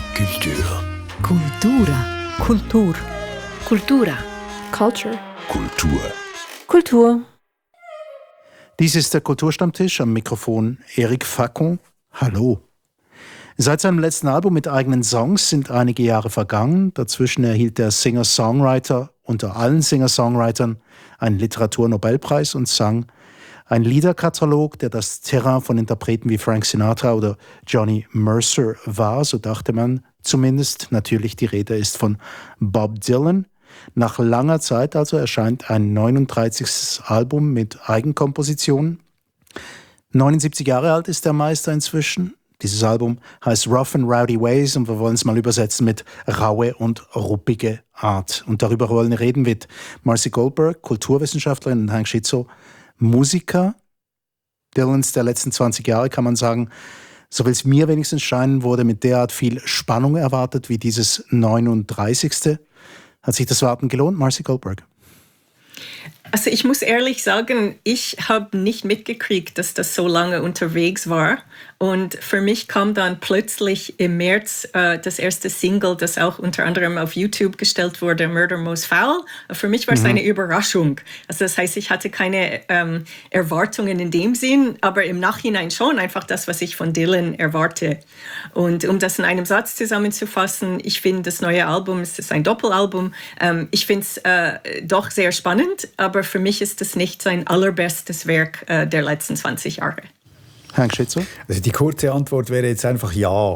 Kultur. Kultura. Kultur. Kultura. Culture. Kultur. Kultur. Dies ist der Kulturstammtisch, am Mikrofon Eric Facon. Hallo. Seit seinem letzten Album mit eigenen Songs sind einige Jahre vergangen. Dazwischen erhielt der Singer-Songwriter unter allen Singer-Songwritern einen Literaturnobelpreis und sang einen Liederkatalog, der das Terrain von Interpreten wie Frank Sinatra oder Johnny Mercer war. So dachte man zumindest. Natürlich, die Rede ist von Bob Dylan. Nach langer Zeit also erscheint ein 39. Album mit Eigenkompositionen. 79 Jahre alt ist der Meister inzwischen. Dieses Album heißt Rough and Rowdy Ways und wir wollen es mal übersetzen mit raue und ruppige Art. Und darüber wollen wir reden mit Marcy Goldberg, Kulturwissenschaftlerin, und Hank Schizzo, Musiker. Dylans der letzten 20 Jahre, kann man sagen, so will es mir wenigstens scheinen, wurde mit derart viel Spannung erwartet wie dieses 39. Hat sich das Warten gelohnt, Marcy Goldberg? Also ich muss ehrlich sagen, ich habe nicht mitgekriegt, dass das so lange unterwegs war. Und für mich kam dann plötzlich im März das erste Single, das auch unter anderem auf YouTube gestellt wurde, Murder Most Foul. Für mich war es eine Überraschung. Also das heißt, ich hatte keine Erwartungen in dem Sinn, aber im Nachhinein schon einfach das, was ich von Dylan erwarte. Und um das in einem Satz zusammenzufassen, ich finde das neue Album, es ist ein Doppelalbum, ich finde es doch sehr spannend, aber für mich ist es nicht sein allerbestes Werk der letzten 20 Jahre. Hank Schizzo? Also die kurze Antwort wäre jetzt einfach ja.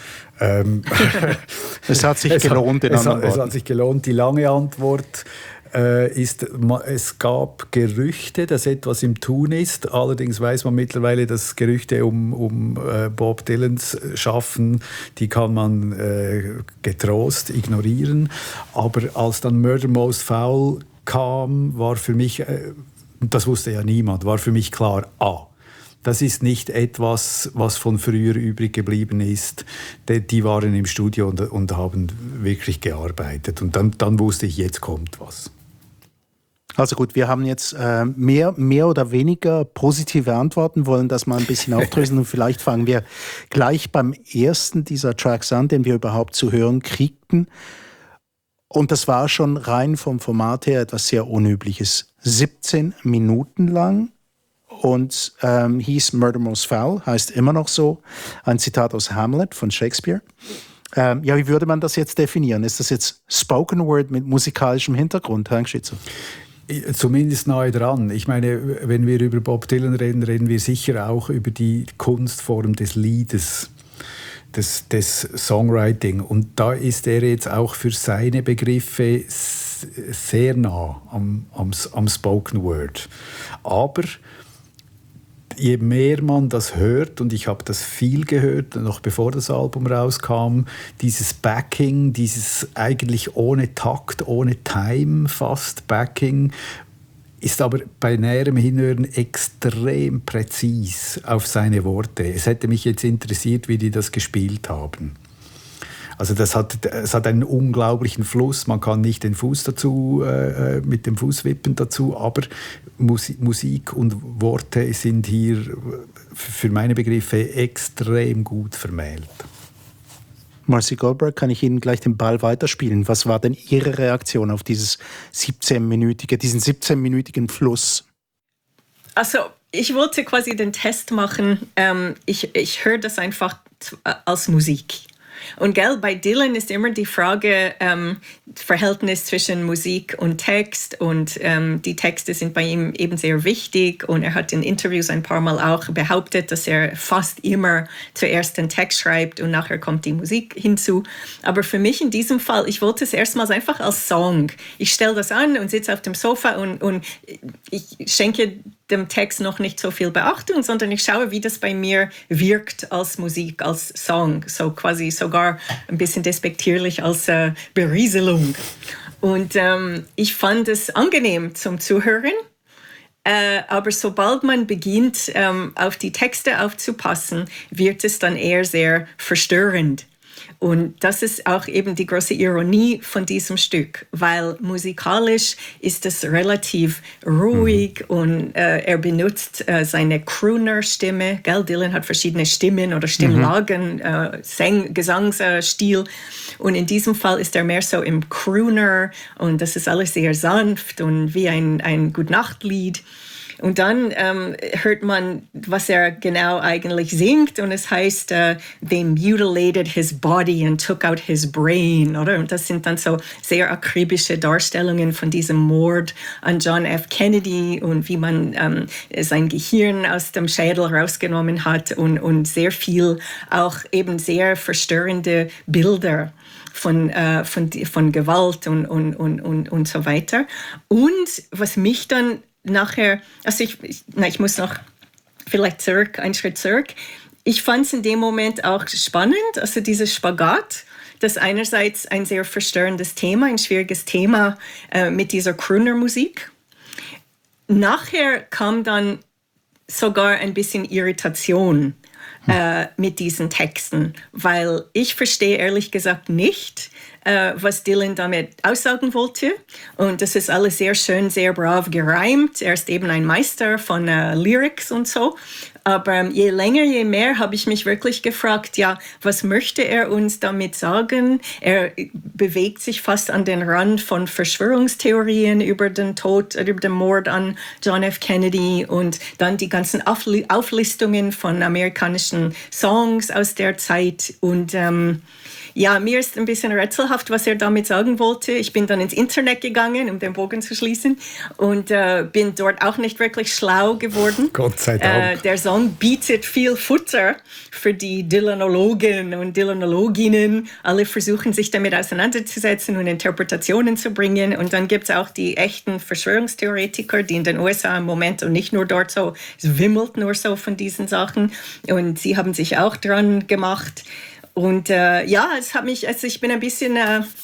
Es hat sich gelohnt, in anderen Worten. Es hat sich gelohnt. Die lange Antwort ist, es gab Gerüchte, dass etwas im Tun ist. Allerdings weiß man mittlerweile, dass Gerüchte um Bob Dylans Schaffen, die kann man getrost ignorieren. Aber als dann Murder Most Foul kam, war für mich, das wusste ja niemand, war für mich klar, das ist nicht etwas, was von früher übrig geblieben ist. Die waren im Studio und haben wirklich gearbeitet. Und dann wusste ich, jetzt kommt was. Also gut, wir haben jetzt mehr oder weniger positive Antworten, wollen das mal ein bisschen aufdröseln und vielleicht fangen wir gleich beim ersten dieser Tracks an, den wir überhaupt zu hören kriegten. Und das war schon rein vom Format her etwas sehr Unübliches. 17 Minuten lang und hieß Murder Most Foul, heißt immer noch so. Ein Zitat aus Hamlet von Shakespeare. Ja, wie würde man das jetzt definieren? Ist das jetzt Spoken Word mit musikalischem Hintergrund, Herr Schizzo? Zumindest nahe dran. Ich meine, wenn wir über Bob Dylan reden, reden wir sicher auch über die Kunstform des Liedes. Des Songwriting. Und da ist er jetzt auch für seine Begriffe sehr nah am Spoken Word. Aber je mehr man das hört, und ich habe das viel gehört, noch bevor das Album rauskam, dieses Backing, dieses eigentlich ohne Takt, ohne Time fast Backing, ist aber bei näherem Hinhören extrem präzis auf seine Worte. Es hätte mich jetzt interessiert, wie die das gespielt haben. Also es hat einen unglaublichen Fluss. Man kann nicht den Fuß dazu, mit dem Fuß wippen dazu, aber Musik und Worte sind hier für meine Begriffe extrem gut vermählt. Marcy Goldberg, kann ich Ihnen gleich den Ball weiterspielen. Was war denn Ihre Reaktion auf diesen 17-minütigen Fluss? Also ich wollte quasi den Test machen. Ich höre das einfach als Musik. Und bei Dylan ist immer die Frage, Verhältnis zwischen Musik und Text. Und die Texte sind bei ihm eben sehr wichtig. Und er hat in Interviews ein paar Mal auch behauptet, dass er fast immer zuerst den Text schreibt und nachher kommt die Musik hinzu. Aber für mich in diesem Fall, ich wollte es erstmals einfach als Song. Ich stelle das an und sitze auf dem Sofa und ich schenke dem Text noch nicht so viel Beachtung, sondern ich schaue, wie das bei mir wirkt als Musik, als Song, so quasi sogar ein bisschen despektierlich als Berieselung. Und ich fand es angenehm zum Zuhören, aber sobald man beginnt, auf die Texte aufzupassen, wird es dann eher sehr verstörend. Und das ist auch eben die große Ironie von diesem Stück, weil musikalisch ist es relativ ruhig und er benutzt seine Crooner-Stimme. Dylan hat verschiedene Stimmen oder Stimmlagen, Gesangsstil. Und in diesem Fall ist er mehr so im Crooner und das ist alles sehr sanft und wie ein Gute-Nacht-Lied. Und dann hört man, was er genau eigentlich singt. Und es heißt, they mutilated his body and took out his brain. Oder? Und das sind dann so sehr akribische Darstellungen von diesem Mord an John F. Kennedy und wie man sein Gehirn aus dem Schädel rausgenommen hat und sehr viel auch eben sehr verstörende Bilder von Gewalt und so weiter. Und was mich dann nachher, also ich muss noch vielleicht einen Schritt zurück. Ich fand es in dem Moment auch spannend, also dieses Spagat, das einerseits ein sehr verstörendes Thema, ein schwieriges Thema mit dieser Crooner-Musik. Nachher kam dann sogar ein bisschen Irritation mit diesen Texten, weil ich verstehe ehrlich gesagt nicht, was Dylan damit aussagen wollte. Und das ist alles sehr schön, sehr brav gereimt. Er ist eben ein Meister von Lyrics und so. Aber je länger, je mehr habe ich mich wirklich gefragt, ja, was möchte er uns damit sagen? Er bewegt sich fast an den Rand von Verschwörungstheorien über den Tod, über den Mord an John F. Kennedy und dann die ganzen Auflistungen von amerikanischen Songs aus der Zeit. Und ja, mir ist ein bisschen rätselhaft, was er damit sagen wollte. Ich bin dann ins Internet gegangen, um den Bogen zu schließen, und bin dort auch nicht wirklich schlau geworden. Gott sei Dank. Der Song bietet viel Futter für die Dylanologen und Dylanologinnen. Alle versuchen, sich damit auseinanderzusetzen und Interpretationen zu bringen. Und dann gibt es auch die echten Verschwörungstheoretiker, die in den USA im Moment und nicht nur dort so, es wimmelt nur so von diesen Sachen. Und sie haben sich auch dran gemacht. Und ja, es hat mich, also ich bin ein bisschen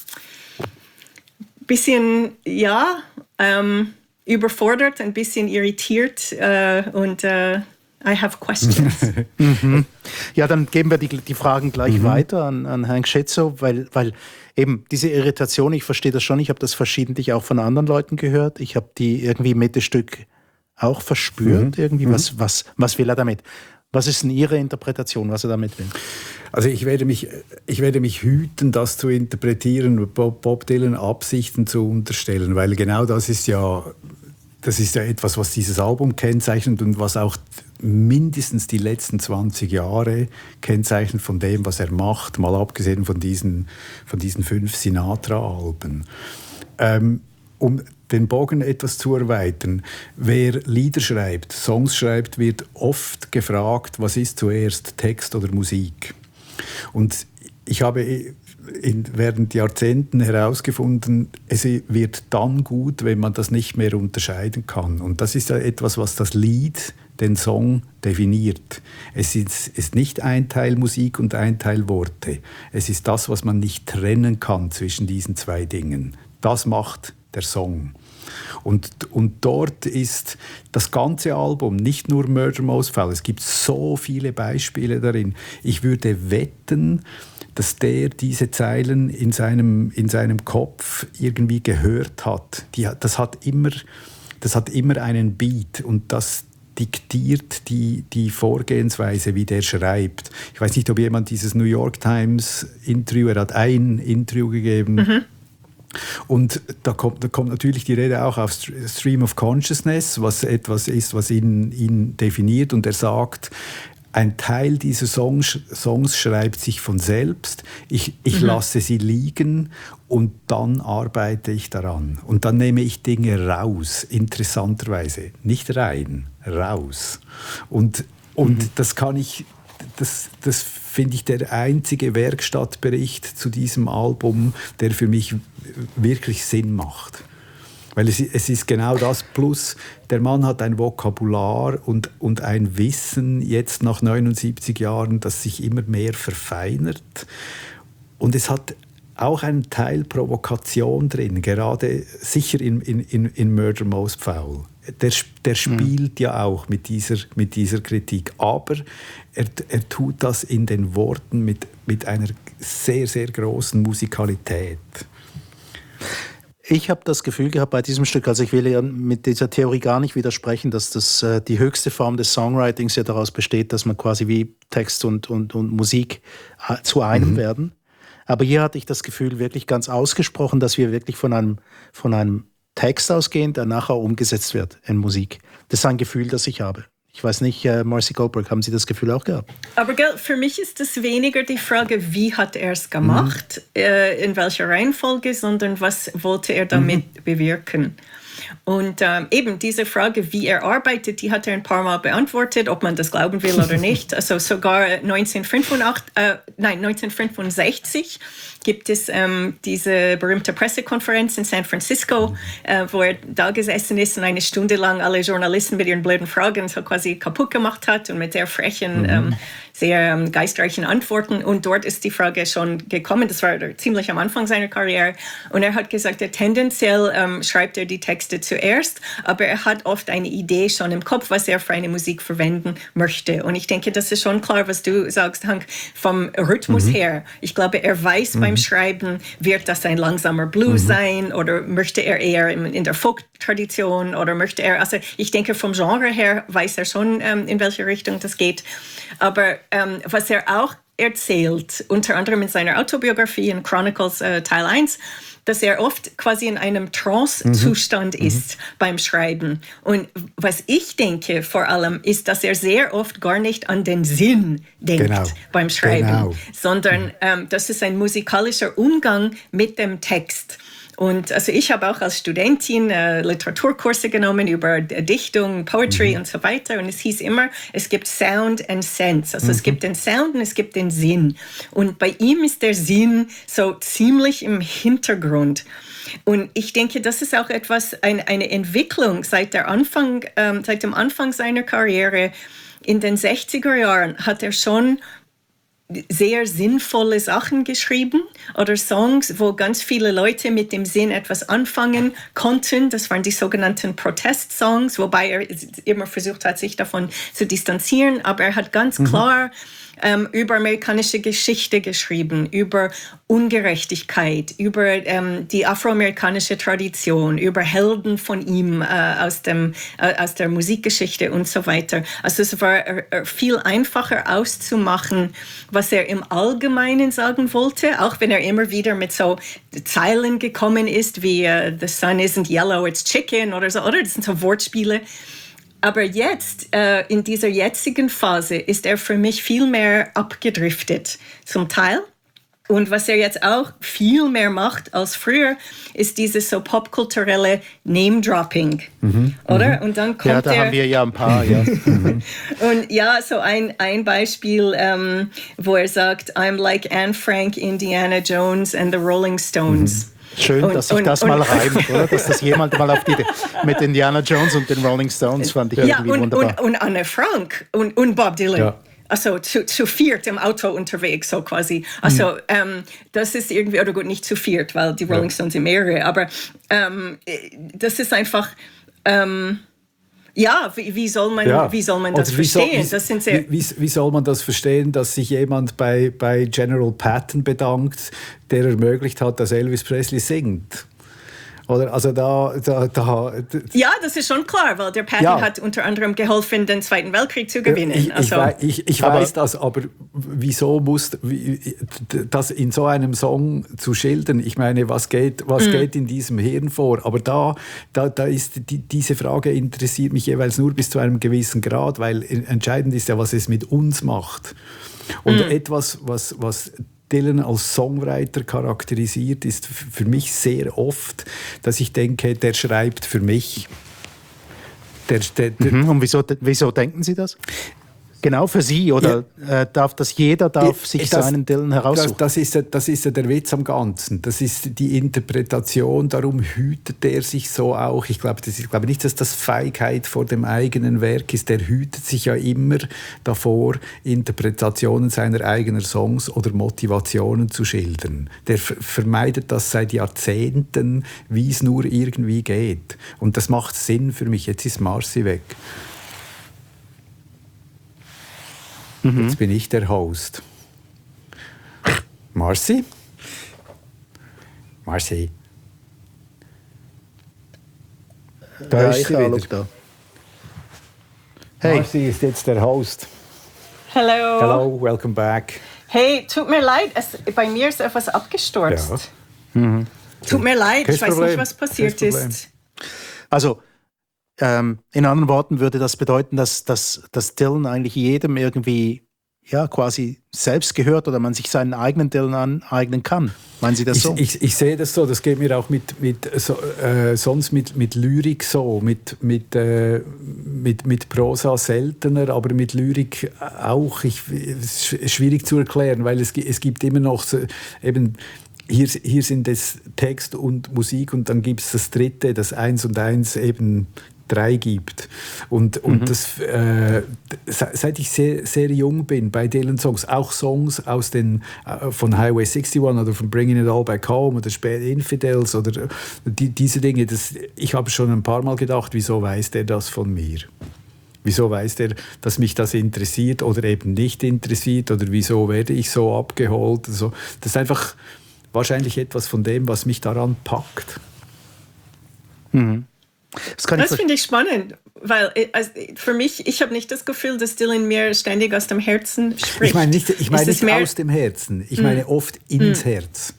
überfordert, ein bisschen irritiert und I have questions. Ja, dann geben wir die Fragen gleich weiter an Herrn Schetzow, weil eben diese Irritation, ich verstehe das schon, ich habe das verschiedentlich auch von anderen Leuten gehört, ich habe die irgendwie mit dem Stück auch verspürt, irgendwie, was will er damit? Was ist denn Ihre Interpretation, was er damit will? Also ich werde mich hüten, das zu interpretieren, Bob Dylan Absichten zu unterstellen, weil genau das ist ja etwas, was dieses Album kennzeichnet und was auch mindestens die letzten 20 Jahre kennzeichnet von dem, was er macht, mal abgesehen von diesen 5 Sinatra-Alben. Um den Bogen etwas zu erweitern. Wer Lieder schreibt, Songs schreibt, wird oft gefragt, was ist zuerst, Text oder Musik? Und ich habe während Jahrzehnten herausgefunden, es wird dann gut, wenn man das nicht mehr unterscheiden kann. Und das ist ja etwas, was das Lied, den Song definiert. Es ist nicht ein Teil Musik und ein Teil Worte. Es ist das, was man nicht trennen kann zwischen diesen zwei Dingen. Das macht der Song. Und dort ist das ganze Album, nicht nur Murder Most Foul, es gibt so viele Beispiele darin. Ich würde wetten, dass der diese Zeilen in seinem Kopf irgendwie gehört hat. Das hat immer einen Beat und das diktiert die Vorgehensweise, wie der schreibt. Ich weiß nicht, ob jemand dieses New York Times Interview, er hat ein Interview gegeben, und da kommt natürlich die Rede auch auf Stream of Consciousness, was etwas ist, was ihn definiert. Und er sagt, ein Teil dieser Songs schreibt sich von selbst. Ich lasse sie liegen und dann arbeite ich daran. Und dann nehme ich Dinge raus, interessanterweise. Nicht rein, raus. Und das kann ich... Das finde ich der einzige Werkstattbericht zu diesem Album, der für mich wirklich Sinn macht. Weil es ist genau das, plus der Mann hat ein Vokabular und ein Wissen jetzt nach 79 Jahren, das sich immer mehr verfeinert. Und es hat auch einen Teil Provokation drin, gerade sicher in Murder Most Foul. der spielt ja auch mit dieser Kritik. Aber er tut das in den Worten mit einer sehr, sehr großen Musikalität. Ich habe das Gefühl gehabt bei diesem Stück, also ich will ja mit dieser Theorie gar nicht widersprechen, dass das die höchste Form des Songwritings ja daraus besteht, dass man quasi wie Text und Musik zu einem werden. Aber hier hatte ich das Gefühl wirklich ganz ausgesprochen, dass wir wirklich von einem Text ausgehen, der nachher umgesetzt wird in Musik. Das ist ein Gefühl, das ich habe. Ich weiß nicht, Marcy Goldberg, haben Sie das Gefühl auch gehabt? Aber für mich ist es weniger die Frage, wie hat er es gemacht, in welcher Reihenfolge, sondern was wollte er damit bewirken. Und eben diese Frage, wie er arbeitet, die hat er ein paar Mal beantwortet, ob man das glauben will oder nicht. Also sogar 1965 gibt es diese berühmte Pressekonferenz in San Francisco, wo er da gesessen ist und eine Stunde lang alle Journalisten mit ihren blöden Fragen so quasi kaputt gemacht hat und mit sehr frechen, sehr geistreichen Antworten. Und dort ist die Frage schon gekommen, das war ziemlich am Anfang seiner Karriere. Und er hat gesagt, tendenziell schreibt er die Texte zuerst, aber er hat oft eine Idee schon im Kopf, was er für eine Musik verwenden möchte. Und ich denke, das ist schon klar, was du sagst, Hank, vom Rhythmus her. Ich glaube, er weiß beim Schreiben, wird das ein langsamer Blues sein oder möchte er eher in der Folk-Tradition oder möchte er, also ich denke, vom Genre her weiß er schon, in welche Richtung das geht. Aber was er auch erzählt, unter anderem in seiner Autobiografie in Chronicles Teil 1, dass er oft quasi in einem Trance-Zustand ist beim Schreiben. Und was ich denke vor allem, ist, dass er sehr oft gar nicht an den Sinn denkt beim Schreiben, sondern das ist ein musikalischer Umgang mit dem Text. Und also ich habe auch als Studentin Literaturkurse genommen über Dichtung, Poetry und so weiter. Und es hieß immer, es gibt Sound and Sense. Also es gibt den Sound und es gibt den Sinn. Und bei ihm ist der Sinn so ziemlich im Hintergrund. Und ich denke, das ist auch eine Entwicklung seit dem Anfang seiner Karriere. In den 60er Jahren hat er schon sehr sinnvolle Sachen geschrieben oder Songs, wo ganz viele Leute mit dem Sinn etwas anfangen konnten. Das waren die sogenannten Protest-Songs, wobei er immer versucht hat, sich davon zu distanzieren. Aber er hat ganz klar über amerikanische Geschichte geschrieben, über Ungerechtigkeit, über die afroamerikanische Tradition, über Helden von ihm aus der Musikgeschichte und so weiter. Also es war viel einfacher auszumachen, was er im Allgemeinen sagen wollte, auch wenn er immer wieder mit so Zeilen gekommen ist, wie The sun isn't yellow, it's chicken oder so, oder das sind so Wortspiele. Aber jetzt, in dieser jetzigen Phase, ist er für mich viel mehr abgedriftet, zum Teil. Und was er jetzt auch viel mehr macht als früher, ist dieses so popkulturelle Name-Dropping, oder? Und dann kommt da haben wir ja ein paar, ja. Und ja, so ein Beispiel, wo er sagt, I'm like Anne Frank, Indiana Jones and the Rolling Stones. Schön, dass sich das mal reimt, oder? Dass das jemand mal auf die mit Indiana Jones und den Rolling Stones fand ich irgendwie wunderbar. Und Anne Frank und Bob Dylan. Ja. Also zu viert im Auto unterwegs, so quasi. Also das ist irgendwie, oder gut, nicht zu viert, weil die Rolling Stones sind mehrere, aber das ist einfach... wie soll man das verstehen? Wie soll man das verstehen, dass sich jemand bei General Patton bedankt, der ermöglicht hat, dass Elvis Presley singt? Oder also ja, das ist schon klar, weil der Patton hat unter anderem geholfen, den Zweiten Weltkrieg zu gewinnen. Ich weiß das, aber wieso muss das in so einem Song zu schildern? Ich meine, was geht in diesem Hirn vor? Aber da ist diese Frage interessiert mich jeweils nur bis zu einem gewissen Grad, weil entscheidend ist ja, was es mit uns macht. Und etwas, was Dylan als Songwriter charakterisiert, ist für mich sehr oft, dass ich denke, der schreibt für mich. Und wieso denken Sie das? Genau für Sie, oder darf jeder sich seinen Dylan heraussuchen? Das ist ja der Witz am Ganzen. Das ist die Interpretation, darum hütet er sich so auch. Ich glaube nicht, dass das Feigheit vor dem eigenen Werk ist. Der hütet sich ja immer davor, Interpretationen seiner eigenen Songs oder Motivationen zu schildern. Der vermeidet das seit Jahrzehnten, wie es nur irgendwie geht. Und das macht Sinn für mich. Jetzt ist Marcy weg. Jetzt bin ich der Host. Marcy? Marcy? Da ist sie wieder. Da. Hey. Marcy ist jetzt der Host. Hello. Hello, welcome back. Hey, tut mir leid, bei mir ist etwas abgestürzt. Ja. Tut mir leid, Kein ich weiß Problem. nicht, was passiert Kein Problem. ist. Also, in anderen Worten würde das bedeuten, dass Dylan eigentlich jedem irgendwie quasi selbst gehört oder man sich seinen eigenen Dylan aneignen kann. Meinen Sie das so? Ich sehe das so. Das geht mir auch sonst mit Lyrik so. Mit Prosa seltener, aber mit Lyrik auch. Es ist schwierig zu erklären, weil es gibt immer noch so, eben hier sind es Text und Musik und dann gibt es das Dritte, das 1 und 1 eben 3 gibt. Und das, seit ich sehr, sehr jung bin bei Dylan-Songs, auch Songs aus von Highway 61 oder von Bringing It All Back Home oder später Infidels oder diese Dinge, ich habe schon ein paar Mal gedacht, wieso weiß der das von mir? Wieso weiß der, dass mich das interessiert oder eben nicht interessiert oder wieso werde ich so abgeholt? Also, das ist einfach wahrscheinlich etwas von dem, was mich daran packt. Das finde ich spannend, weil für mich, ich habe nicht das Gefühl, dass Dylan mir ständig aus dem Herzen spricht. Ich meine nicht aus dem Herzen, ich meine oft ins Herz.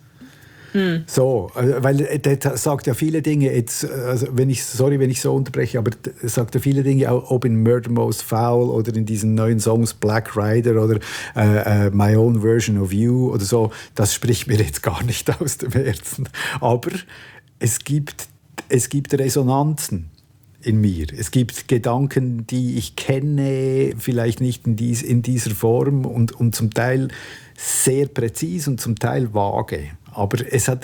So, weil der sagt ja viele Dinge, jetzt, also wenn ich so unterbreche, aber er sagt ja viele Dinge, auch ob in Murder Most Foul oder in diesen neuen Songs Black Rider oder My Own Version of You oder so, das spricht mir jetzt gar nicht aus dem Herzen. Aber es gibt Resonanzen in mir. Es gibt Gedanken, die ich kenne, vielleicht nicht in dieser Form und zum Teil sehr präzis und zum Teil vage. Aber es hat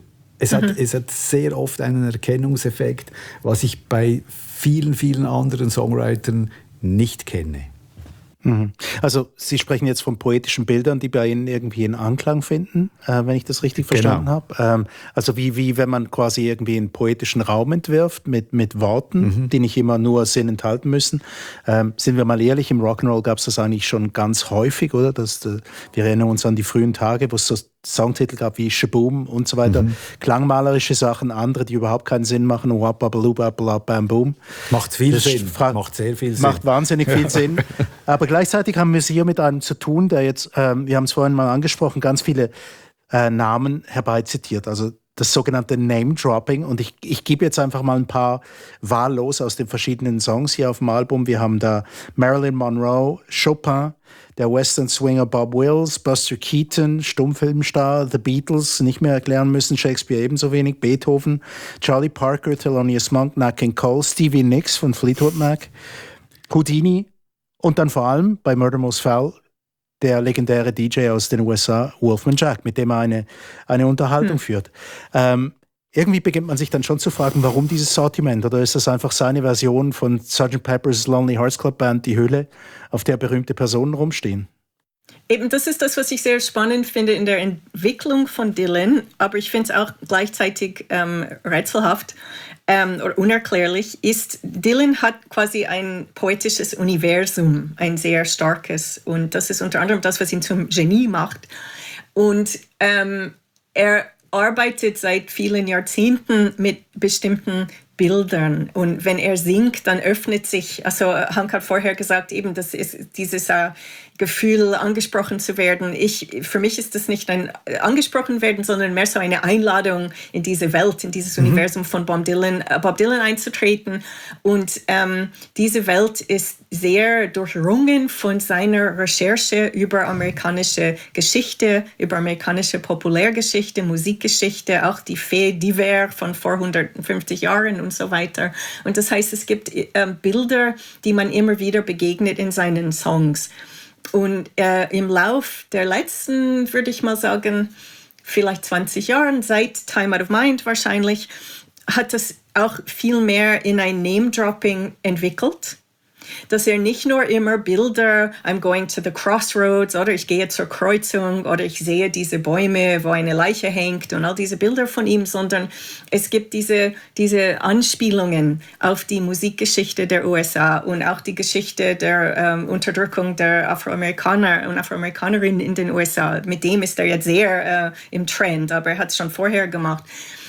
sehr oft einen Erkennungseffekt, was ich bei vielen, vielen anderen Songwritern nicht kenne. Also Sie sprechen jetzt von poetischen Bildern, die bei Ihnen irgendwie einen Anklang finden, wenn ich das richtig verstanden habe. Also wie wenn man quasi irgendwie einen poetischen Raum entwirft mit Worten, die nicht immer nur Sinn enthalten müssen. Sind wir mal ehrlich, im Rock'n'Roll gab es das eigentlich schon ganz häufig, oder? Wir erinnern uns an die frühen Tage, wo es so Songtitel gab wie Shaboom und so weiter. Klangmalerische Sachen, andere, die überhaupt keinen Sinn machen. Bam Boom. Macht viel Sinn. Macht sehr viel Sinn. Macht wahnsinnig viel Sinn. Aber gleichzeitig haben wir es hier mit einem zu tun, der jetzt, wir haben es vorhin mal angesprochen, ganz viele Namen herbeizitiert. Also das sogenannte Name-Dropping. Und ich gebe jetzt einfach mal ein paar wahllos aus den verschiedenen Songs hier auf dem Album. Wir haben da Marilyn Monroe, Chopin, der Western Swinger Bob Wills, Buster Keaton, Stummfilmstar, The Beatles, nicht mehr erklären müssen, Shakespeare ebenso wenig, Beethoven, Charlie Parker, Thelonious Monk, Nat King Cole, Stevie Nicks von Fleetwood Mac, Houdini und dann vor allem bei Murder Most Foul der legendäre DJ aus den USA, Wolfman Jack, mit dem er eine Unterhaltung führt. Irgendwie beginnt man sich dann schon zu fragen, warum dieses Sortiment? Oder ist das einfach seine Version von Sgt. Pepper's Lonely Hearts Club Band, die Hülle, auf der berühmte Personen rumstehen? Eben, das ist das, was ich sehr spannend finde in der Entwicklung von Dylan, aber ich finde es auch gleichzeitig rätselhaft oder unerklärlich, ist, Dylan hat quasi ein poetisches Universum, ein sehr starkes, und das ist unter anderem das, was ihn zum Genie macht. Und er arbeitet seit vielen Jahrzehnten mit bestimmten Bildern, und wenn er singt, dann öffnet sich, also Hank hat vorher gesagt, eben, das ist dieses Gefühl, angesprochen zu werden. Für mich ist das nicht ein angesprochen werden, sondern mehr so eine Einladung in diese Welt, in dieses Universum von Bob Dylan einzutreten. Und diese Welt ist sehr durchdrungen von seiner Recherche über amerikanische Geschichte, über amerikanische Populärgeschichte, Musikgeschichte, auch die Fée d'Hiver von vor 150 Jahren und so weiter. Und das heißt, es gibt Bilder, die man immer wieder begegnet in seinen Songs. Und im Lauf der letzten, würde ich mal sagen, vielleicht 20 Jahren, seit Time Out of Mind wahrscheinlich, hat es auch viel mehr in ein Name-Dropping entwickelt. Dass nicht nur immer Bilder, I'm going to the crossroads oder ich gehe zur Kreuzung oder ich sehe diese Bäume, wo eine Leiche hängt und all diese Bilder von ihm, sondern es gibt diese Anspielungen auf die Musikgeschichte der USA und auch die Geschichte der Unterdrückung der Afroamerikaner und Afroamerikanerinnen in den USA. Mit dem ist er jetzt sehr im Trend, aber er hat es schon vorher gemacht.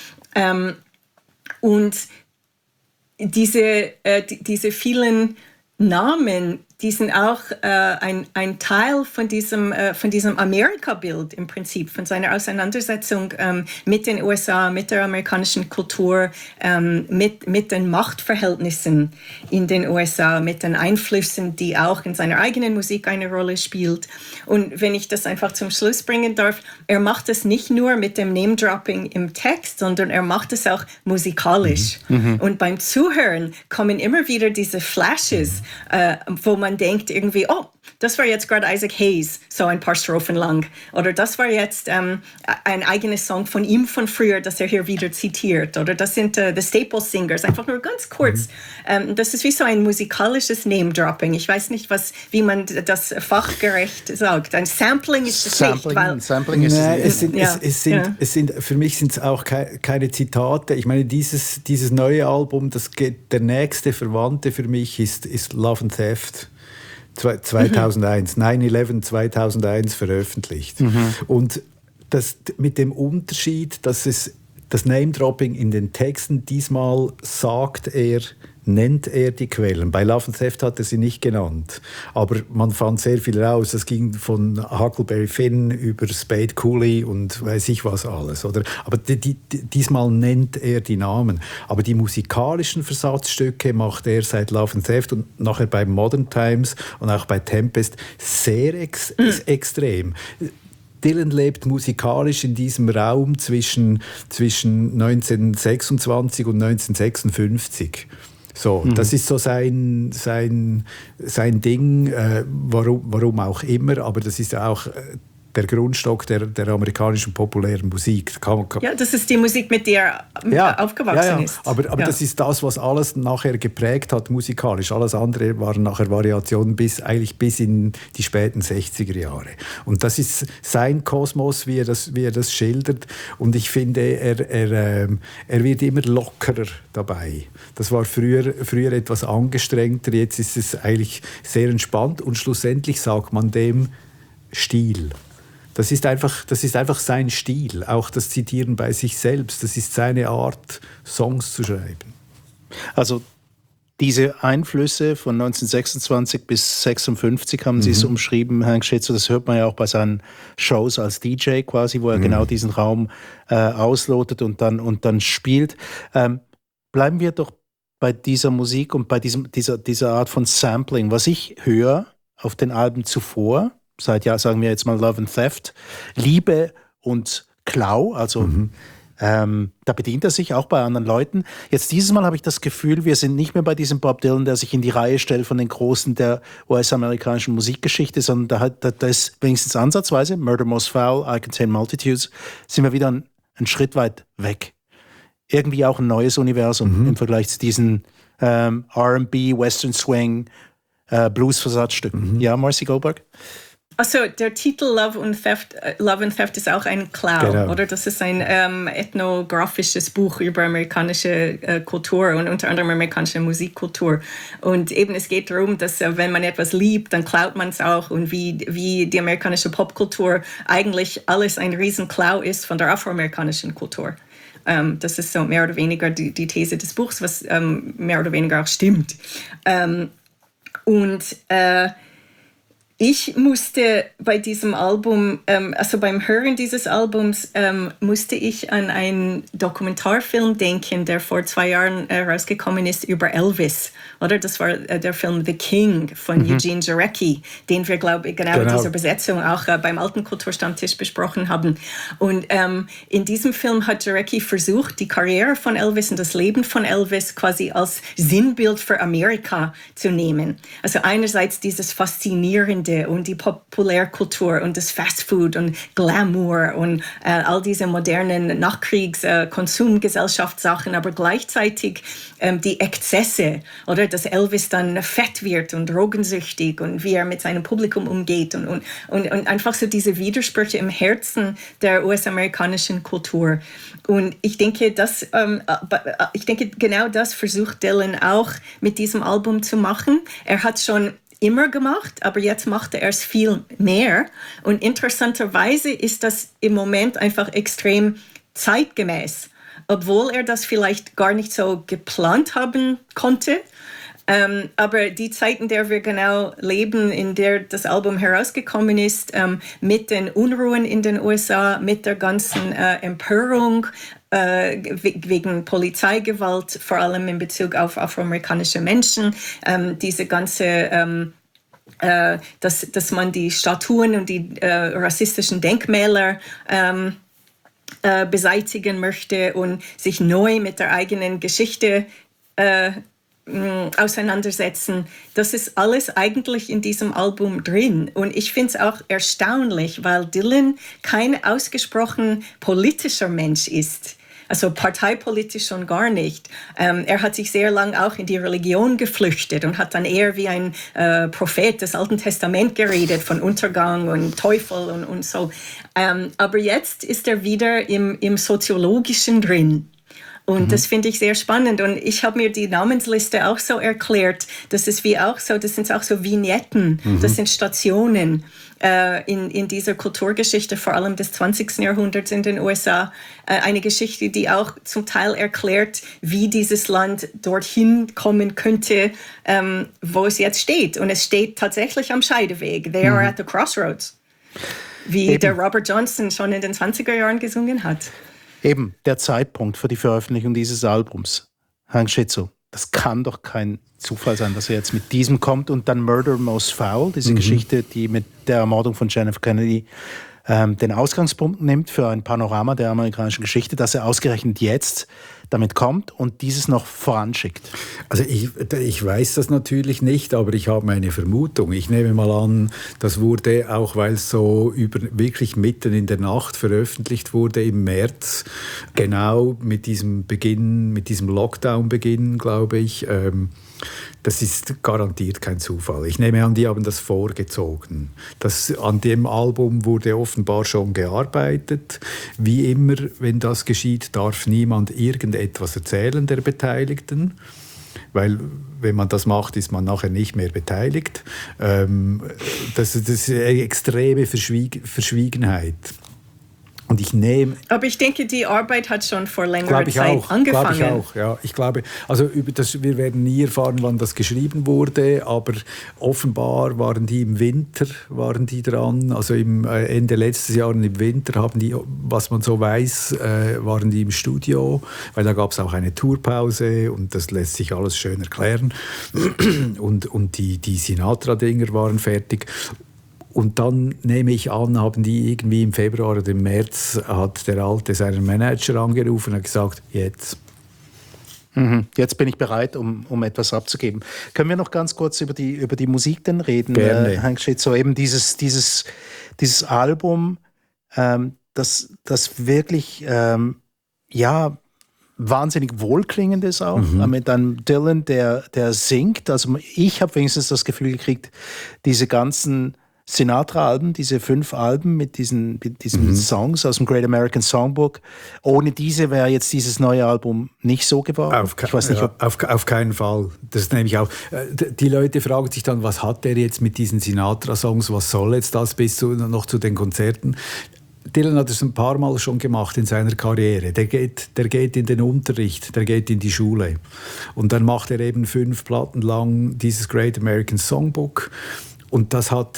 Und diese vielen Namen, die sind auch ein Teil von diesem Amerika-Bild im Prinzip, von seiner Auseinandersetzung mit den USA, mit der amerikanischen Kultur, mit den Machtverhältnissen in den USA, mit den Einflüssen, die auch in seiner eigenen Musik eine Rolle spielt. Und wenn ich das einfach zum Schluss bringen darf, er macht es nicht nur mit dem Name-Dropping im Text, sondern er macht es auch musikalisch. Und beim Zuhören kommen immer wieder diese Flashes, wo man denkt irgendwie, oh, das war jetzt gerade Isaac Hayes, so ein paar Strophen lang. Oder das war jetzt ein eigenes Song von ihm von früher, das er hier wieder zitiert. Oder das sind The Staple Singers, einfach nur ganz kurz. Das ist wie so ein musikalisches Name-Dropping. Ich weiß nicht, wie man das fachgerecht sagt. Ein Sampling ist es nicht. Sampling ist es nicht. Für mich sind es auch keine Zitate. Ich meine, dieses neue Album, der nächste Verwandte für mich ist Love and Theft. 2001, 9/11 2001 veröffentlicht. Und das mit dem Unterschied, dass das Name-Dropping in den Texten diesmal nennt er die Quellen. Bei Love and Theft hat er sie nicht genannt. Aber man fand sehr viel raus. Das ging von Huckleberry Finn über Spade Cooley und weiß ich was alles. Oder? Aber diesmal nennt er die Namen. Aber die musikalischen Versatzstücke macht er seit Love and Theft und nachher bei Modern Times und auch bei Tempest sehr extrem. Dylan lebt musikalisch in diesem Raum zwischen 1926 und 1956. So, das ist so sein Ding, warum auch immer, aber das ist auch der Grundstock der amerikanischen populären Musik. Ja, das ist die Musik, mit der er aufgewachsen ist. Aber das ist das, was alles nachher geprägt hat musikalisch. Alles andere waren nachher Variationen bis in die späten 60er Jahre. Und das ist sein Kosmos, wie er das schildert. Und ich finde, er wird immer lockerer dabei. Das war früher etwas angestrengter, jetzt ist es eigentlich sehr entspannt. Und schlussendlich sagt man dem Stil. Das ist einfach sein Stil, auch das Zitieren bei sich selbst. Das ist seine Art, Songs zu schreiben. Also diese Einflüsse von 1926 bis 1956 haben Sie es umschrieben, Herr Schätzer, das hört man ja auch bei seinen Shows als DJ quasi, wo er genau diesen Raum auslotet und dann spielt. Bleiben wir doch bei dieser Musik und bei dieser Art von Sampling. Was ich höre auf den Alben zuvor, seit, sagen wir jetzt mal Love and Theft, Liebe und Klau, also da bedient er sich auch bei anderen Leuten. Jetzt dieses Mal habe ich das Gefühl, wir sind nicht mehr bei diesem Bob Dylan, der sich in die Reihe stellt von den Großen der US-amerikanischen Musikgeschichte, sondern da ist wenigstens ansatzweise Murder Most Foul, I Contain Multitudes, sind wir wieder einen Schritt weit weg. Irgendwie auch ein neues Universum im Vergleich zu diesen R&B, Western Swing, Blues-Versatzstücken. Ja, Marcy Goldberg? Also der Titel Love and Theft ist auch ein Klau, oder? Das ist ein ethnografisches Buch über amerikanische Kultur und unter anderem amerikanische Musikkultur. Und eben es geht darum, dass wenn man etwas liebt, dann klaut man es auch. Und wie die amerikanische Popkultur eigentlich alles ein Riesenklau ist von der afroamerikanischen Kultur. Das ist so mehr oder weniger die These des Buchs, was mehr oder weniger auch stimmt. Ich musste bei diesem Album, also beim Hören dieses Albums, musste ich an einen Dokumentarfilm denken, der vor 2 Jahren rausgekommen ist über Elvis. Oder? Das war der Film The King von Eugene Jarecki, den wir, glaube ich, genau in dieser Besetzung auch beim Alten Kulturstammtisch besprochen haben. Und in diesem Film hat Jarecki versucht, die Karriere von Elvis und das Leben von Elvis quasi als Sinnbild für Amerika zu nehmen. Also einerseits dieses Faszinierende und die Populärkultur und das Fastfood und Glamour und all diese modernen Nachkriegs-Konsumgesellschaftssachen, aber gleichzeitig die Exzesse, oder dass Elvis dann fett wird und drogensüchtig und wie er mit seinem Publikum umgeht und einfach so diese Widersprüche im Herzen der US-amerikanischen Kultur. Und ich denke, genau das versucht Dylan auch mit diesem Album zu machen. Er hat schon immer gemacht, aber jetzt macht er es viel mehr. Und interessanterweise ist das im Moment einfach extrem zeitgemäß, obwohl er das vielleicht gar nicht so geplant haben konnte. Aber die Zeit, in der wir genau leben, in der das Album herausgekommen ist, mit den Unruhen in den USA, mit der ganzen Empörung wegen Polizeigewalt, vor allem in Bezug auf afroamerikanische Menschen, diese ganze dass man die Statuen und die rassistischen Denkmäler beseitigen möchte und sich neu mit der eigenen Geschichte auseinandersetzen. Das ist alles eigentlich in diesem Album drin. Und ich finde es auch erstaunlich, weil Dylan kein ausgesprochen politischer Mensch ist. Also parteipolitisch schon gar nicht. Er hat sich sehr lang auch in die Religion geflüchtet und hat dann eher wie ein Prophet des Alten Testaments geredet, von Untergang und Teufel und so. Aber jetzt ist er wieder im Soziologischen drin. Und das finde ich sehr spannend. Und ich habe mir die Namensliste auch so erklärt, das ist wie auch so, das sind auch so Vignetten, das sind Stationen in dieser Kulturgeschichte, vor allem des 20. Jahrhunderts in den USA. Eine Geschichte, die auch zum Teil erklärt, wie dieses Land dorthin kommen könnte, wo es jetzt steht. Und es steht tatsächlich am Scheideweg. They are at the crossroads. Wie der Robert Johnson schon in den 20er Jahren gesungen hat. Eben, der Zeitpunkt für die Veröffentlichung dieses Albums. Hank Schizzo, das kann doch kein Zufall sein, dass er jetzt mit diesem kommt und dann Murder Most Foul, diese Geschichte, die mit der Ermordung von John F. Kennedy den Ausgangspunkt nimmt für ein Panorama der amerikanischen Geschichte, dass er ausgerechnet jetzt damit kommt und dieses noch voranschickt. Also ich weiß das natürlich nicht, aber ich habe eine Vermutung. Ich nehme mal an, das wurde, auch weil es so wirklich mitten in der Nacht veröffentlicht wurde, im März, genau mit diesem Lockdown-Beginn, glaube ich. Das ist garantiert kein Zufall. Ich nehme an, die haben das vorgezogen. An dem Album wurde offenbar schon gearbeitet. Wie immer, wenn das geschieht, darf niemand irgendetwas erzählen der Beteiligten. Weil, wenn man das macht, ist man nachher nicht mehr beteiligt. Das ist eine extreme Verschwiegenheit. Und aber ich denke, die Arbeit hat schon vor längerer Zeit angefangen. Glaube ich auch, ja. Ich glaube, also wir werden nie erfahren, wann das geschrieben wurde, aber offenbar waren die im Winter dran. Also im Ende letztes Jahr im Winter haben die, was man so weiß, waren die im Studio, weil da gab es auch eine Tourpause und das lässt sich alles schön erklären. Und die Sinatra-Dinger waren fertig. Und dann, nehme ich an, haben die irgendwie im Februar oder im März, hat der Alte seinen Manager angerufen und hat gesagt, jetzt. Jetzt bin ich bereit, um etwas abzugeben. Können wir noch ganz kurz über die Musik denn reden? Gerne. Hank Schizzo, eben dieses Album, das wirklich, wahnsinnig wohlklingend ist auch, mit einem Dylan, der singt. Also ich habe wenigstens das Gefühl gekriegt, diese ganzen Sinatra-Alben, diese 5 Alben mit diesen Songs aus dem Great American Songbook. Ohne diese wäre jetzt dieses neue Album nicht so geworden. Auf keinen Fall. Das ist nämlich auch. Die Leute fragen sich dann, was hat der jetzt mit diesen Sinatra-Songs? Was soll jetzt das noch zu den Konzerten? Dylan hat es ein paar Mal schon gemacht in seiner Karriere. Der geht in den Unterricht, der geht in die Schule. Und dann macht er eben 5 Platten lang dieses Great American Songbook. Und das hat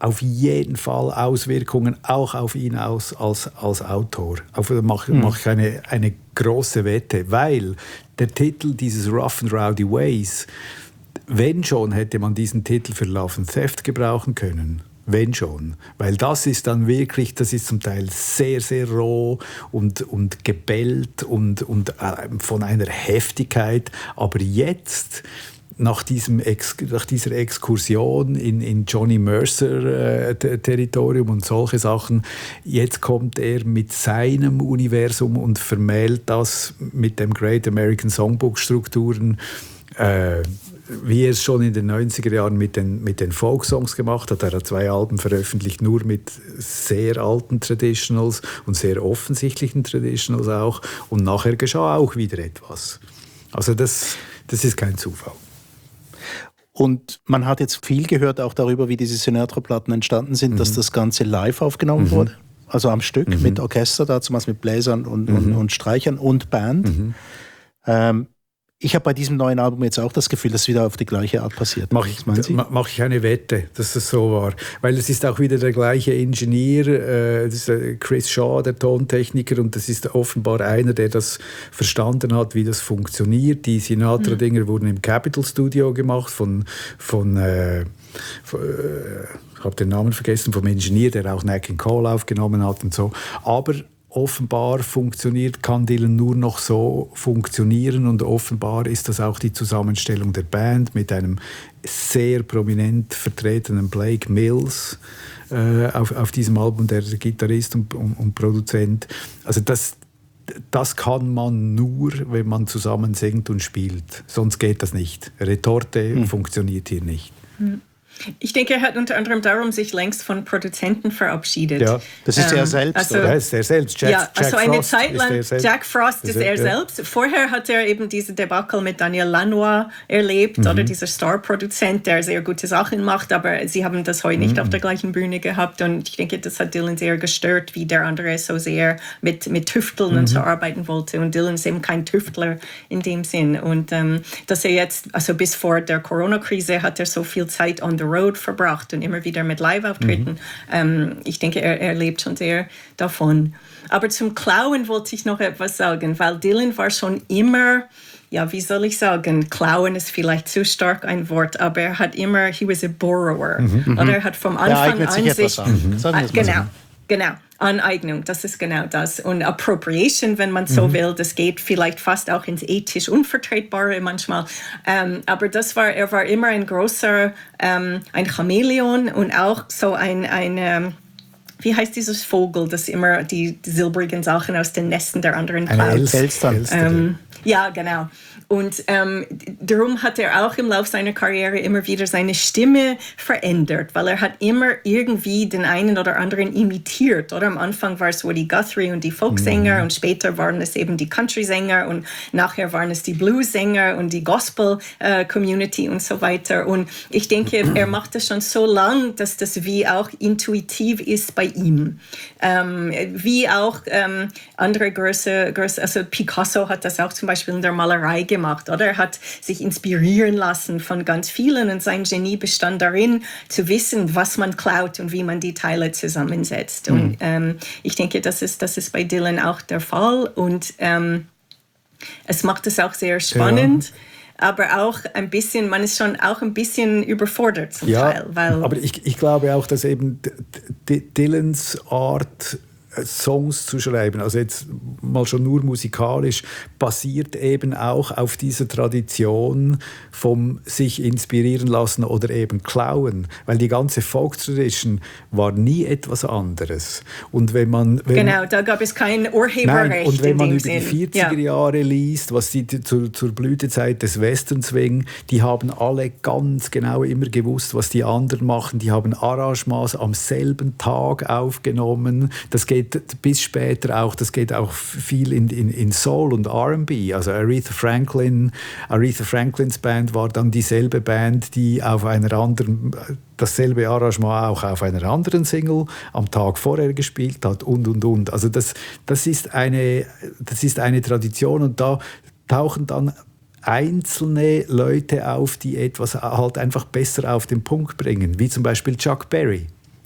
auf jeden Fall Auswirkungen auch auf ihn als Autor. Da mache ich eine große Wette, weil der Titel dieses Rough and Rowdy Ways, wenn schon, hätte man diesen Titel für Love and Theft gebrauchen können. Wenn schon. Weil das ist dann wirklich, das ist zum Teil sehr, sehr roh und gebellt und von einer Heftigkeit. Aber jetzt, nach dieser Exkursion in Johnny Mercer Territorium und solche Sachen, jetzt kommt er mit seinem Universum und vermählt das mit dem Great American Songbook Strukturen, wie er es schon in den 90er Jahren mit den Folksongs gemacht hat. Er hat 2 Alben veröffentlicht, nur mit sehr alten Traditionals und sehr offensichtlichen Traditionals auch. Und nachher geschah auch wieder etwas. Also das ist kein Zufall. Und man hat jetzt viel gehört auch darüber, wie diese Sinatra-Platten entstanden sind, dass das Ganze live aufgenommen wurde. Also am Stück mit Orchester, damals mit Bläsern und Streichern und Band. Ich habe bei diesem neuen Album jetzt auch das Gefühl, dass es wieder auf die gleiche Art passiert. Mache ich eine Wette, dass es so war. Weil es ist auch wieder der gleiche Ingenieur, das ist Chris Shaw, der Tontechniker, und das ist offenbar einer, der das verstanden hat, wie das funktioniert. Die Sinatra-Dinger wurden im Capitol Studio gemacht ich habe den Namen vergessen, vom Ingenieur, der auch Nat King Cole aufgenommen hat und so. Aber offenbar kann Dylan nur noch so funktionieren, und offenbar ist das auch die Zusammenstellung der Band mit einem sehr prominent vertretenen Blake Mills auf diesem Album, der Gitarrist und Produzent. Also das kann man nur, wenn man zusammen singt und spielt. Sonst geht das nicht. Retorte funktioniert hier nicht. Ich denke, er hat unter anderem darum sich längst von Produzenten verabschiedet. Ja, das ist er selbst. Also, das ist er selbst. Jack eine Frost Zeit lang, Jack Frost ist er selbst. Vorher hat er eben diese Debakel mit Daniel Lanois erlebt, oder dieser Star-Produzent, der sehr gute Sachen macht, aber sie haben das heute nicht auf der gleichen Bühne gehabt, und ich denke, das hat Dylan sehr gestört, wie der andere so sehr mit Tüfteln und so arbeiten wollte, und Dylan ist eben kein Tüftler in dem Sinn, und dass er jetzt, also bis vor der Corona-Krise hat er so viel Zeit on the road verbracht und immer wieder mit Live-Auftritten. Ich denke, er lebt schon sehr davon. Aber zum Klauen wollte ich noch etwas sagen, weil Dylan war schon immer, ja, wie soll ich sagen, klauen ist vielleicht zu stark ein Wort, aber er hat immer, he was a borrower. Oder er hat vom Anfang an sich... Genau. Aneignung, das ist genau das. Und Appropriation, wenn man so will, das geht vielleicht fast auch ins ethisch Unvertretbare manchmal. Aber er war immer ein großer, ein Chamäleon und auch so ein wie heißt dieses Vogel, das immer die silbrigen Sachen aus den Nesten der anderen klaut? Elster. Ja, genau. Und darum hat er auch im Laufe seiner Karriere immer wieder seine Stimme verändert, weil er hat immer irgendwie den einen oder anderen imitiert. Oder am Anfang war es Woody Guthrie und die Folksänger und später waren es eben die Country-Sänger und nachher waren es die Blues-Sänger und die Gospel-Community und so weiter. Und ich denke, er macht das schon so lang, dass das wie auch intuitiv ist bei ihm. Wie auch andere Größe, also Picasso hat das auch zum Beispiel in der Malerei gemacht, oder? Er hat sich inspirieren lassen von ganz vielen und sein Genie bestand darin, zu wissen, was man klaut und wie man die Teile zusammensetzt. Und ich denke, das ist bei Dylan auch der Fall und es macht es auch sehr spannend. Ja. Aber auch ein bisschen, man ist schon auch ein bisschen überfordert zum Teil. Weil aber ich glaube auch, dass eben Dylans Art, Songs zu schreiben, also jetzt mal schon nur musikalisch, basiert eben auch auf dieser Tradition vom sich inspirieren lassen oder eben klauen, weil die ganze Folk-Tradition war nie etwas anderes. Und genau, da gab es kein Urheberrecht. Nein, und wenn man über Sinn. Die 40er Jahre liest, was die zur Blütezeit des Westerns swing, die haben alle ganz genau immer gewusst, was die anderen machen. Die haben Arrangements am selben Tag aufgenommen. Das geht bis später auch, das geht auch viel in Soul und R&B. Also Aretha Franklins Band war dann dieselbe Band, die auf einer anderen, dasselbe Arrangement auch auf einer anderen Single am Tag vorher gespielt hat und. Also das ist eine Tradition, und da tauchen dann einzelne Leute auf, die etwas halt einfach besser auf den Punkt bringen, wie zum Beispiel Chuck Berry.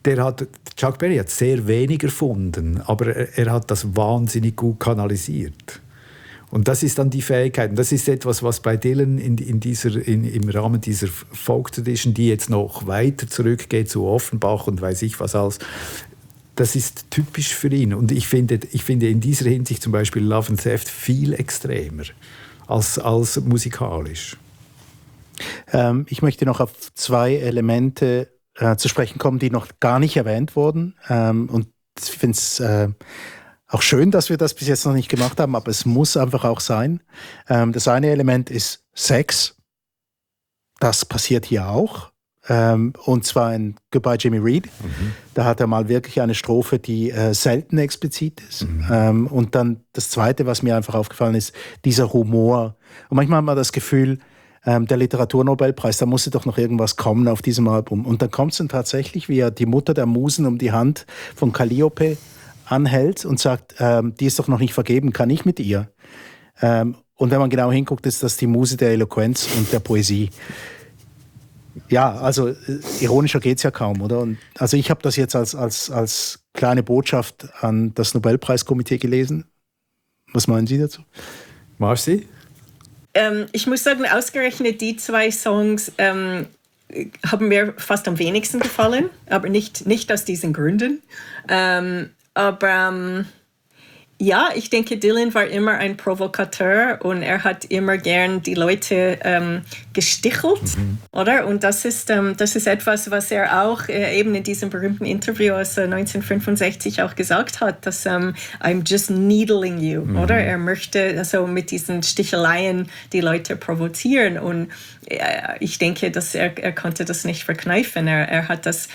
Chuck Berry hat sehr wenig erfunden, aber er hat das wahnsinnig gut kanalisiert. Und das ist dann die Fähigkeit. Und das ist etwas, was bei Dylan im Rahmen dieser Folk-Tradition, die jetzt noch weiter zurückgeht zu Offenbach und weiß ich was alles, das ist typisch für ihn. Und ich finde in dieser Hinsicht zum Beispiel Love and Theft viel extremer als musikalisch. Ich möchte noch auf 2 Elemente zu sprechen kommen, die noch gar nicht erwähnt wurden. Und ich finde es auch schön, dass wir das bis jetzt noch nicht gemacht haben, aber es muss einfach auch sein. Das eine Element ist Sex. Das passiert hier auch. Und zwar in Goodbye Jimmy Reed. Da hat er mal wirklich eine Strophe, die selten explizit ist. Und dann das Zweite, was mir einfach aufgefallen ist, dieser Humor. Und manchmal hat man das Gefühl, der Literaturnobelpreis, da musste doch noch irgendwas kommen auf diesem Album. Und dann kommt es dann tatsächlich, wie er die Mutter der Musen um die Hand von Calliope anhält und sagt, die ist doch noch nicht vergeben, kann ich mit ihr? Und wenn man genau hinguckt, ist das die Muse der Eloquenz und der Poesie. Ja, also ironischer geht es ja kaum, oder? Und also ich habe das jetzt als kleine Botschaft an das Nobelpreiskomitee gelesen. Was meinen Sie dazu? Marci? Ich muss sagen, ausgerechnet die 2 Songs haben mir fast am wenigsten gefallen, aber nicht aus diesen Gründen. Aber ja, ich denke, Dylan war immer ein Provokateur und er hat immer gern die Leute gestichelt, oder? Und das ist etwas, was er auch eben in diesem berühmten Interview aus 1965 auch gesagt hat, dass I'm just needling you, oder? Er möchte also mit diesen Sticheleien die Leute provozieren und ich denke, dass er konnte das nicht verkneifen. Er hat das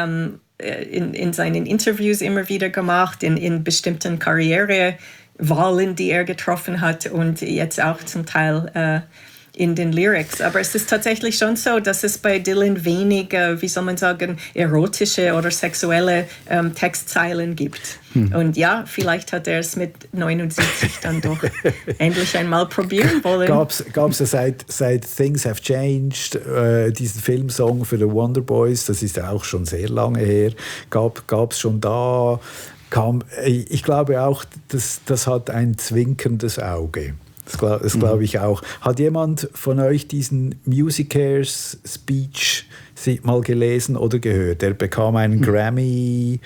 in seinen Interviews immer wieder gemacht, in bestimmten Karrierewahlen, die er getroffen hat und jetzt auch zum Teil in den Lyrics. Aber es ist tatsächlich schon so, dass es bei Dylan wenig, wie soll man sagen, erotische oder sexuelle Textzeilen gibt. Und ja, vielleicht hat er es mit 79 dann doch endlich einmal probieren wollen. Gab's ja seit Things Have Changed, diesen Filmsong für The Wonder Boys, das ist auch schon sehr lange her, gab's schon da, ich glaube auch, das hat ein zwinkerndes Auge. Das glaube ich auch. Hat jemand von euch diesen Musicares Speech mal gelesen oder gehört? Er bekam einen Grammy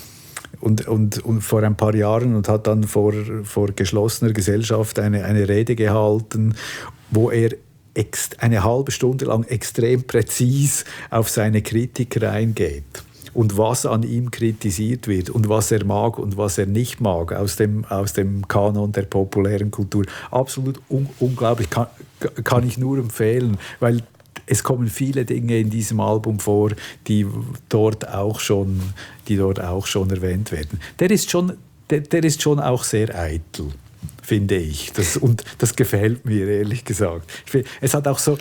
und vor ein paar Jahren und hat dann vor geschlossener Gesellschaft eine Rede gehalten, wo er eine halbe Stunde lang extrem präzis auf seine Kritiker eingeht. Und was an ihm kritisiert wird und was er mag und was er nicht mag aus dem Kanon der populären Kultur. Absolut unglaublich, kann ich nur empfehlen, weil es kommen viele Dinge in diesem Album vor, die dort auch schon erwähnt werden. Der ist schon auch sehr eitel, finde ich. Das gefällt mir, ehrlich gesagt. Es hat auch so...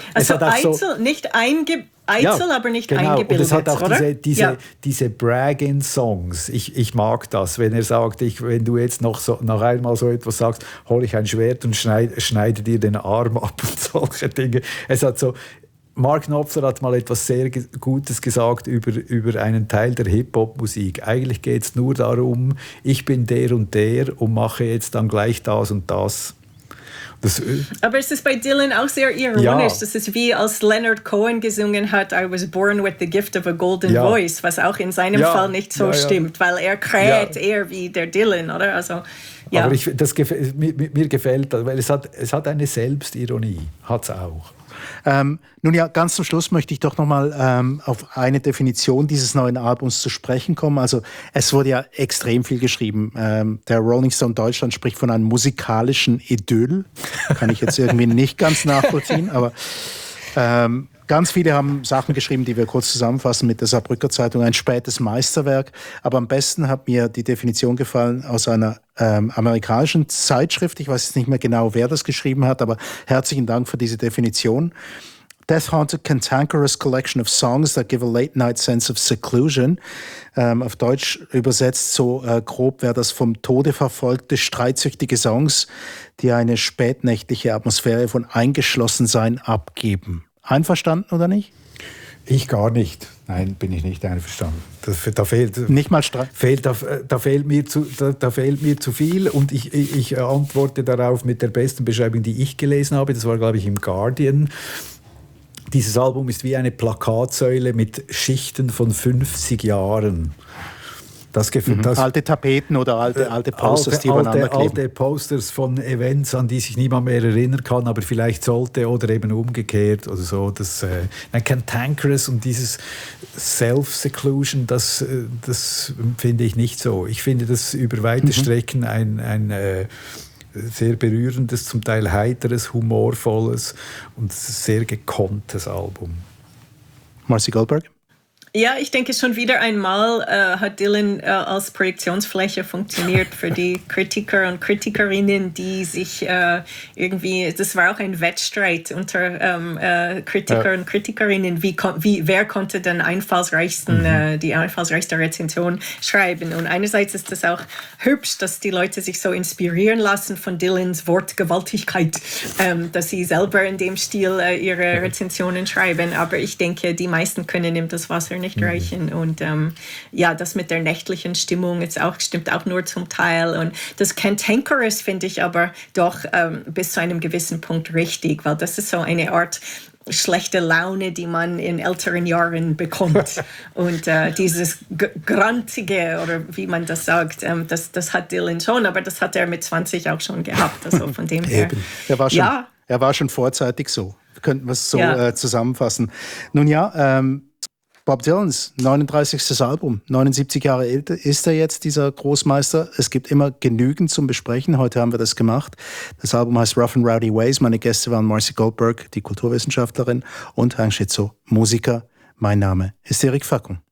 nicht eitel, aber nicht genau. eingebildet, und es hat auch oder? diese Bragging-Songs. Ich mag das, wenn er sagt, wenn du jetzt noch einmal so etwas sagst, hole ich ein Schwert und schneide dir den Arm ab und solche Dinge. Es hat so... Mark Knopfler hat mal etwas sehr Gutes gesagt über einen Teil der Hip-Hop-Musik. Eigentlich geht es nur darum, ich bin der und der und mache jetzt dann gleich das und das. Aber es ist bei Dylan auch sehr ironisch. Ja. Das ist wie als Leonard Cohen gesungen hat, I was born with the gift of a golden voice, was auch in seinem Fall nicht so stimmt, weil er kräht eher wie der Dylan, oder? Also, ja. Aber mir gefällt das, weil es hat eine Selbstironie, hat es auch. Nun ja, ganz zum Schluss möchte ich doch nochmal auf eine Definition dieses neuen Albums zu sprechen kommen. Also es wurde ja extrem viel geschrieben. Der Rolling Stone Deutschland spricht von einem musikalischen Idyll. Kann ich jetzt irgendwie nicht ganz nachvollziehen, aber ganz viele haben Sachen geschrieben, die wir kurz zusammenfassen mit der Saarbrücker Zeitung. Ein spätes Meisterwerk. Aber am besten hat mir die Definition gefallen aus einer amerikanischen Zeitschrift. Ich weiß jetzt nicht mehr genau, wer das geschrieben hat, aber herzlichen Dank für diese Definition. Death-haunted, cantankerous collection of songs that give a late-night sense of seclusion. Auf Deutsch übersetzt so grob wäre das vom Tode verfolgte, streitsüchtige Songs, die eine spätnächtliche Atmosphäre von Eingeschlossensein abgeben. Einverstanden oder nicht? Ich gar nicht. Nein, bin ich nicht einverstanden. Da fehlt Nicht mal Streit. Da fehlt mir zu viel und ich antworte darauf mit der besten Beschreibung, die ich gelesen habe. Das war, glaube ich, im Guardian. Dieses Album ist wie eine Plakatsäule mit Schichten von 50 Jahren. Alte Tapeten oder alte Posters, die übereinander kleben. Alte Posters von Events, an die sich niemand mehr erinnern kann, aber vielleicht sollte oder eben umgekehrt oder so. Cantankerous und dieses Self-Seclusion, das finde ich nicht so. Ich finde das über weite Strecken ein sehr berührendes, zum Teil heiteres, humorvolles und sehr gekonntes Album. Marcy Goldberg? Ja, ich denke schon wieder einmal hat Dylan als Projektionsfläche funktioniert für die Kritiker und Kritikerinnen, die sich irgendwie, das war auch ein Wettstreit unter Kritiker und Kritikerinnen, wer konnte den die einfallsreichste Rezension schreiben. Und einerseits ist es auch hübsch, dass die Leute sich so inspirieren lassen von Dylans Wortgewaltigkeit, dass sie selber in dem Stil ihre Rezensionen schreiben. Aber ich denke, die meisten können ihm das Wasser nicht reichen. Und das mit der nächtlichen Stimmung stimmt auch nur zum Teil. Und das Cantankerous finde ich aber doch bis zu einem gewissen Punkt richtig, weil das ist so eine Art schlechte Laune, die man in älteren Jahren bekommt. Und dieses Grantige, oder wie man das sagt, das hat Dylan schon, aber das hat er mit 20 auch schon gehabt. Also von dem her. Er war schon vorzeitig so. Könnten wir es so zusammenfassen. Nun ja, Bob Dylans 39. Album, 79 Jahre älter ist er jetzt, dieser Großmeister. Es gibt immer genügend zum Besprechen. Heute haben wir das gemacht. Das Album heißt Rough and Rowdy Ways. Meine Gäste waren Marcy Goldberg, die Kulturwissenschaftlerin, und Hang Shitso, Musiker. Mein Name ist Eric Facon.